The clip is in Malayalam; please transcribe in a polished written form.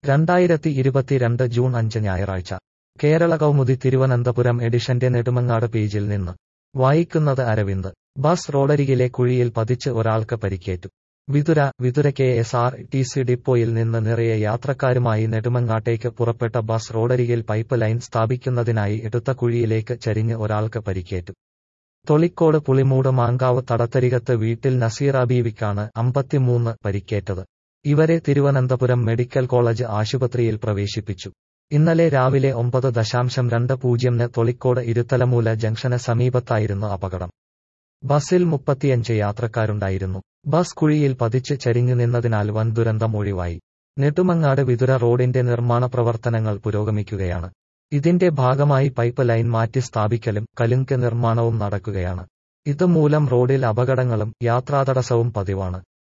2022 ജൂൺ 5 ഞായറാഴ്ച കേരള കൗമുദി തിരുവനന്തപുരം എഡിഷന്റെ നെടുമങ്ങാട് പേജിൽ നിന്ന് വായിക്കുന്നത് അരവിന്ദ്. ബസ് റോഡരികിലെ കുഴിയിൽ പതിച്ച് ഒരാൾക്ക് പരിക്കേറ്റു. വിതുര KSRTC ഡിപ്പോയിൽ നിന്ന് നിറയെ യാത്രക്കാരുമായി നെടുമങ്ങാട്ടേക്ക് പുറപ്പെട്ട ബസ് റോഡരികിൽ പൈപ്പ് ലൈൻ സ്ഥാപിക്കുന്നതിനായി എടുത്ത കുഴിയിലേക്ക് ചരിഞ്ഞ് ഒരാൾക്ക് പരിക്കേറ്റു. തൊളിക്കോട് പുളിമൂട് മാങ്കാവ് തടത്തരികത്ത് വീട്ടിൽ നസീറ ബീവിക്കാണ് 53 പരിക്കേറ്റത്. ഇവരെ തിരുവനന്തപുരം മെഡിക്കൽ കോളേജ് ആശുപത്രിയിൽ പ്രവേശിപ്പിച്ചു. ഇന്നലെ രാവിലെ 9:20-ന് തൊളിക്കോട് ഇരുത്തലമൂല ജംഗ്ഷന് സമീപത്തായിരുന്നു അപകടം. ബസിൽ 35 യാത്രക്കാരുണ്ടായിരുന്നു. ബസ് കുഴിയിൽ പതിച്ച് ചരിഞ്ഞു നിന്നതിനാൽ വൻ ദുരന്തം ഒഴിവായി. നെടുമങ്ങാട് വിതുര റോഡിന്റെ നിർമ്മാണ പ്രവർത്തനങ്ങൾ പുരോഗമിക്കുകയാണ്. ഇതിന്റെ ഭാഗമായി പൈപ്പ് ലൈൻ മാറ്റി സ്ഥാപിക്കലും കലുങ്ക് നിർമ്മാണവും നടക്കുകയാണ്. ഇതുമൂലം റോഡിൽ അപകടങ്ങളും യാത്രാതടസ്സവും പതിവാണ്.